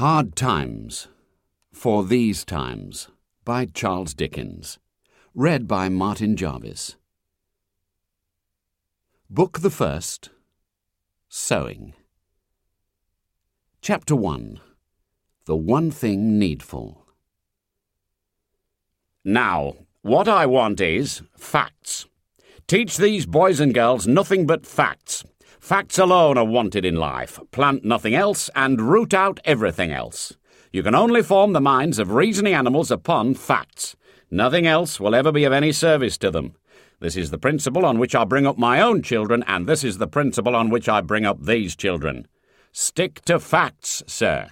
Hard Times, For These Times, by Charles Dickens. Read by Martin Jarvis. Book the First, Sewing. Chapter 1. The One Thing Needful. Now, what I want is facts. Teach these boys and girls nothing but facts. Facts alone are wanted in life. Plant nothing else and root out everything else. You can only form the minds of reasoning animals upon facts. Nothing else will ever be of any service to them. This is the principle on which I bring up my own children, and this is the principle on which I bring up these children. Stick to facts, sir.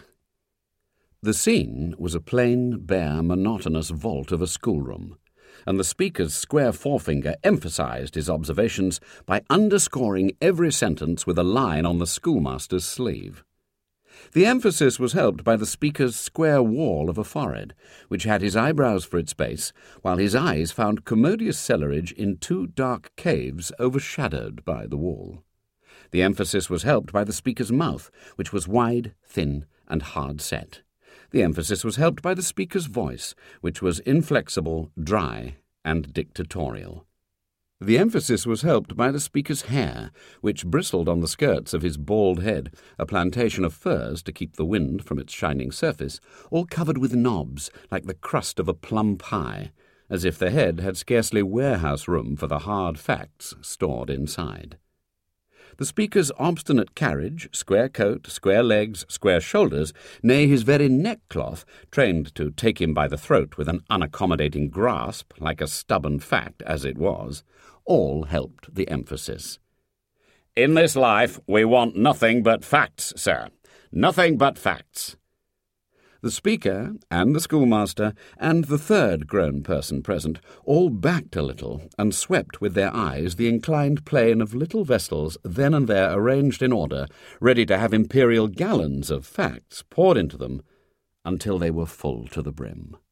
The scene was a plain, bare, monotonous vault of a schoolroom, and the speaker's square forefinger emphasized his observations by underscoring every sentence with a line on the schoolmaster's sleeve. The emphasis was helped by the speaker's square wall of a forehead, which had his eyebrows for its base, while his eyes found commodious cellarage in two dark caves overshadowed by the wall. The emphasis was helped by the speaker's mouth, which was wide, thin, and hard set. The emphasis was helped by the speaker's voice, which was inflexible, dry, and dictatorial. The emphasis was helped by the speaker's hair, which bristled on the skirts of his bald head, a plantation of furs to keep the wind from its shining surface, all covered with knobs like the crust of a plum pie, as if the head had scarcely warehouse room for the hard facts stored inside. The speaker's obstinate carriage, square coat, square legs, square shoulders, nay, his very neckcloth, trained to take him by the throat with an unaccommodating grasp, like a stubborn fact as it was, all helped the emphasis. In this life we want nothing but facts, sir. Nothing but facts. The speaker and the schoolmaster and the third grown person present all backed a little and swept with their eyes the inclined plane of little vessels then and there arranged in order, ready to have imperial gallons of facts poured into them until they were full to the brim.